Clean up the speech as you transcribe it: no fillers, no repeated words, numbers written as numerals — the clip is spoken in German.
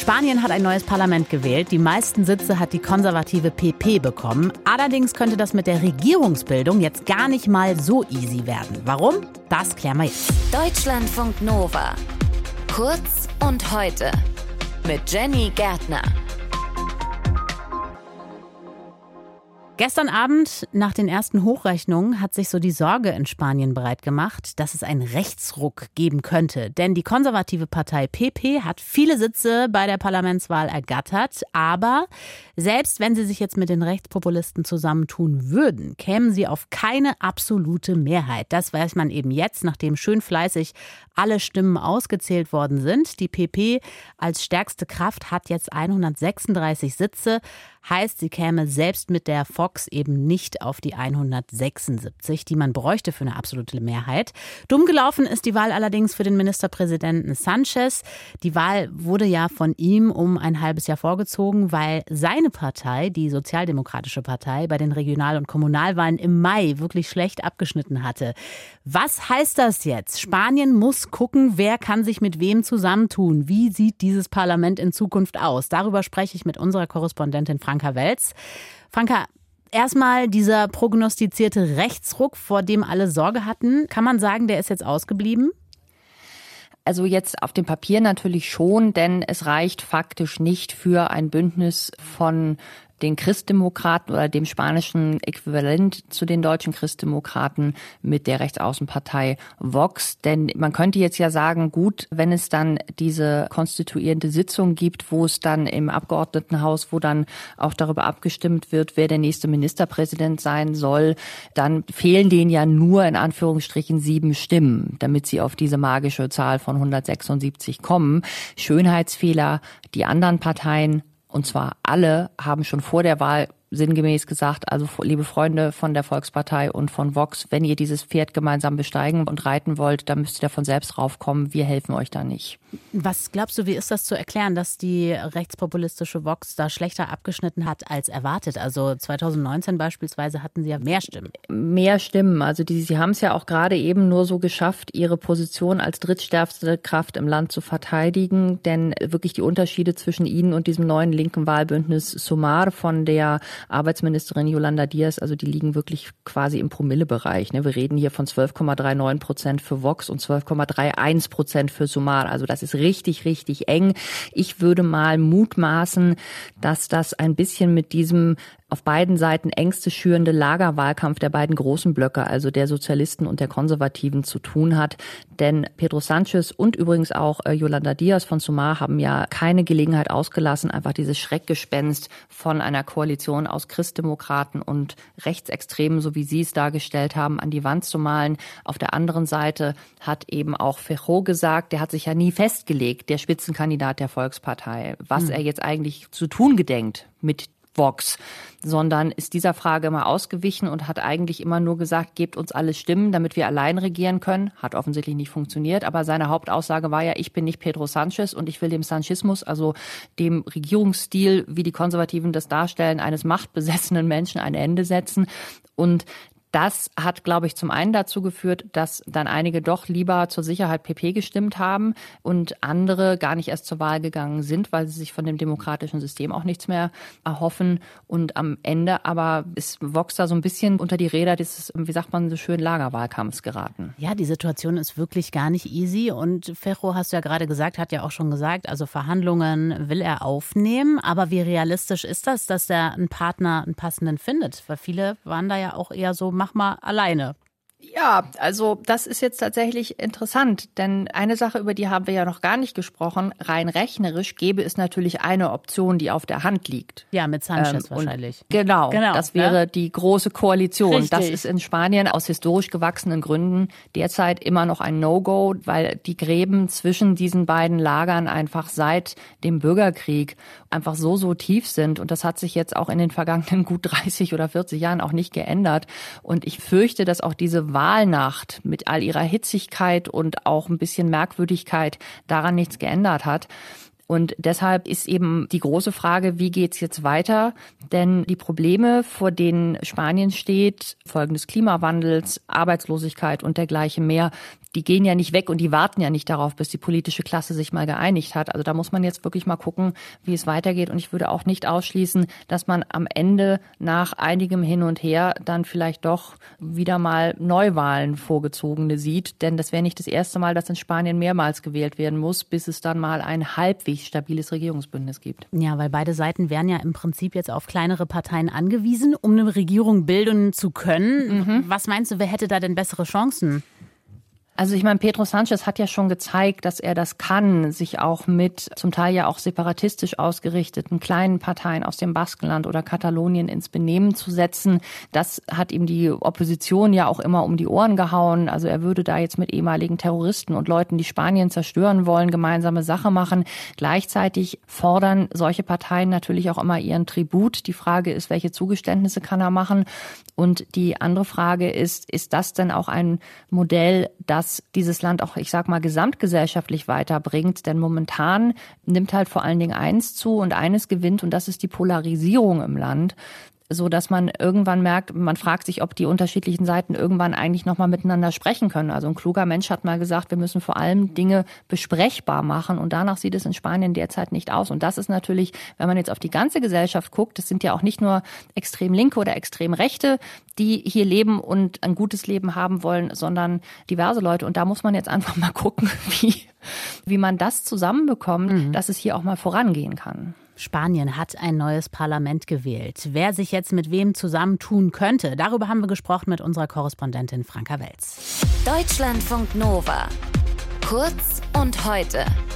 Spanien hat ein neues Parlament gewählt. Die meisten Sitze hat die konservative PP bekommen. Allerdings könnte das mit der Regierungsbildung jetzt gar nicht mal so easy werden. Warum? Das klären wir jetzt. Deutschlandfunk Nova. Kurz und heute. Mit Jenny Gärtner. Gestern Abend nach den ersten Hochrechnungen hat sich so die Sorge in Spanien breit gemacht, dass es einen Rechtsruck geben könnte. Denn die konservative Partei PP hat viele Sitze bei der Parlamentswahl ergattert. Aber selbst wenn sie sich jetzt mit den Rechtspopulisten zusammentun würden, kämen sie auf keine absolute Mehrheit. Das weiß man eben jetzt, nachdem schön fleißig alle Stimmen ausgezählt worden sind. Die PP als stärkste Kraft hat jetzt 136 Sitze. Heißt, sie käme selbst mit der Vox eben nicht auf die 176, die man bräuchte für eine absolute Mehrheit. Dumm gelaufen ist die Wahl allerdings für den Ministerpräsidenten Sánchez. Die Wahl wurde ja von ihm um ein halbes Jahr vorgezogen, weil seine Partei, die Sozialdemokratische Partei, bei den Regional- und Kommunalwahlen im Mai wirklich schlecht abgeschnitten hatte. Was heißt das jetzt? Spanien muss gucken, wer kann sich mit wem zusammentun. Wie sieht dieses Parlament in Zukunft aus? Darüber spreche ich mit unserer Korrespondentin Franka Welz. Franka, erstmal dieser prognostizierte Rechtsruck, vor dem alle Sorge hatten. Kann man sagen, der ist jetzt ausgeblieben? Also jetzt auf dem Papier natürlich schon, denn es reicht faktisch nicht für ein Bündnis von den Christdemokraten oder dem spanischen Äquivalent zu den deutschen Christdemokraten mit der Rechtsaußenpartei Vox. Denn man könnte jetzt ja sagen, gut, wenn es dann diese konstituierende Sitzung gibt, wo es dann im Abgeordnetenhaus, wo dann auch darüber abgestimmt wird, wer der nächste Ministerpräsident sein soll, dann fehlen denen ja nur in Anführungsstrichen 7 Stimmen, damit sie auf diese magische Zahl von 176 kommen. Schönheitsfehler, die anderen Parteien, und zwar alle, haben schon vor der Wahl sinngemäß gesagt, also liebe Freunde von der Volkspartei und von Vox, wenn ihr dieses Pferd gemeinsam besteigen und reiten wollt, dann müsst ihr davon selbst raufkommen. Wir helfen euch da nicht. Was glaubst du, wie ist das zu erklären, dass die rechtspopulistische Vox da schlechter abgeschnitten hat als erwartet? Also 2019 beispielsweise hatten sie ja mehr Stimmen. Mehr Stimmen. Also sie haben es ja auch gerade eben nur so geschafft, ihre Position als drittstärkste Kraft im Land zu verteidigen. Denn wirklich die Unterschiede zwischen ihnen und diesem neuen linken Wahlbündnis Sumar von der Arbeitsministerin Yolanda Díaz, also die liegen wirklich quasi im Promillebereich. Wir reden hier von 12,39% für Vox und 12,31% für Sumar. Also das ist richtig, richtig eng. Ich würde mal mutmaßen, dass das ein bisschen mit diesem auf beiden Seiten Ängste schürende Lagerwahlkampf der beiden großen Blöcke, also der Sozialisten und der Konservativen, zu tun hat. Denn Pedro Sánchez und übrigens auch Yolanda Díaz von Sumar haben ja keine Gelegenheit ausgelassen, einfach dieses Schreckgespenst von einer Koalition aus Christdemokraten und Rechtsextremen, so wie sie es dargestellt haben, an die Wand zu malen. Auf der anderen Seite hat eben auch Feijóo gesagt, der hat sich ja nie festgelegt, der Spitzenkandidat der Volkspartei, was er jetzt eigentlich zu tun gedenkt mit Vox, sondern ist dieser Frage immer ausgewichen und hat eigentlich immer nur gesagt, gebt uns alle Stimmen, damit wir allein regieren können. Hat offensichtlich nicht funktioniert, aber seine Hauptaussage war ja, ich bin nicht Pedro Sánchez und ich will dem Sanchismus, also dem Regierungsstil, wie die Konservativen das darstellen, eines machtbesessenen Menschen ein Ende setzen. Und das hat, glaube ich, zum einen dazu geführt, dass dann einige doch lieber zur Sicherheit PP gestimmt haben und andere gar nicht erst zur Wahl gegangen sind, weil sie sich von dem demokratischen System auch nichts mehr erhoffen. Und am Ende aber ist Vox da so ein bisschen unter die Räder des, wie sagt man so schön, Lagerwahlkampfs geraten. Ja, die Situation ist wirklich gar nicht easy. Und Feijóo, hast du ja gerade gesagt, hat ja auch schon gesagt, also Verhandlungen will er aufnehmen. Aber wie realistisch ist das, dass er einen Partner, einen passenden findet? Weil viele waren da ja auch eher so, mach mal alleine. Ja, also das ist jetzt tatsächlich interessant, denn eine Sache, über die haben wir ja noch gar nicht gesprochen, rein rechnerisch gäbe es natürlich eine Option, die auf der Hand liegt. Ja, mit Sánchez wahrscheinlich. Genau, das wäre die große Koalition. Richtig. Das ist in Spanien aus historisch gewachsenen Gründen derzeit immer noch ein No-Go, weil die Gräben zwischen diesen beiden Lagern einfach seit dem Bürgerkrieg einfach so tief sind. Und das hat sich jetzt auch in den vergangenen gut 30 oder 40 Jahren auch nicht geändert. Und ich fürchte, dass auch diese Wahlnacht mit all ihrer Hitzigkeit und auch ein bisschen Merkwürdigkeit daran nichts geändert hat. Und deshalb ist eben die große Frage, wie geht's jetzt weiter? Denn die Probleme, vor denen Spanien steht, Folgen des Klimawandels, Arbeitslosigkeit und dergleichen mehr, die gehen ja nicht weg und die warten ja nicht darauf, bis die politische Klasse sich mal geeinigt hat. Also da muss man jetzt wirklich mal gucken, wie es weitergeht. Und ich würde auch nicht ausschließen, dass man am Ende nach einigem Hin und Her dann vielleicht doch wieder mal Neuwahlen vorgezogene sieht. Denn das wäre nicht das erste Mal, dass in Spanien mehrmals gewählt werden muss, bis es dann mal ein halbwegs stabiles Regierungsbündnis gibt. Ja, weil beide Seiten wären ja im Prinzip jetzt auf kleinere Parteien angewiesen, um eine Regierung bilden zu können. Was meinst du, wer hätte da denn bessere Chancen? Also ich meine, Pedro Sánchez hat ja schon gezeigt, dass er das kann, sich auch mit zum Teil ja auch separatistisch ausgerichteten kleinen Parteien aus dem Baskenland oder Katalonien ins Benehmen zu setzen. Das hat ihm die Opposition ja auch immer um die Ohren gehauen. Also er würde da jetzt mit ehemaligen Terroristen und Leuten, die Spanien zerstören wollen, gemeinsame Sache machen. Gleichzeitig fordern solche Parteien natürlich auch immer ihren Tribut. Die Frage ist, welche Zugeständnisse kann er machen? Und die andere Frage ist das denn auch ein Modell, das dieses Land auch, ich sag mal, gesamtgesellschaftlich weiterbringt? Denn momentan nimmt halt vor allen Dingen eins zu und eines gewinnt, und das ist die Polarisierung im Land, so dass man irgendwann merkt, man fragt sich, ob die unterschiedlichen Seiten irgendwann eigentlich noch mal miteinander sprechen können. Also ein kluger Mensch hat mal gesagt, wir müssen vor allem Dinge besprechbar machen, und danach sieht es in Spanien derzeit nicht aus. Und das ist natürlich, wenn man jetzt auf die ganze Gesellschaft guckt, das sind ja auch nicht nur extrem Linke oder extrem Rechte, die hier leben und ein gutes Leben haben wollen, sondern diverse Leute. Und da muss man jetzt einfach mal gucken, wie man das zusammenbekommt, dass es hier auch mal vorangehen kann. Spanien hat ein neues Parlament gewählt. Wer sich jetzt mit wem zusammentun könnte, darüber haben wir gesprochen mit unserer Korrespondentin Franka Welz. Deutschlandfunk Nova. Kurz und heute.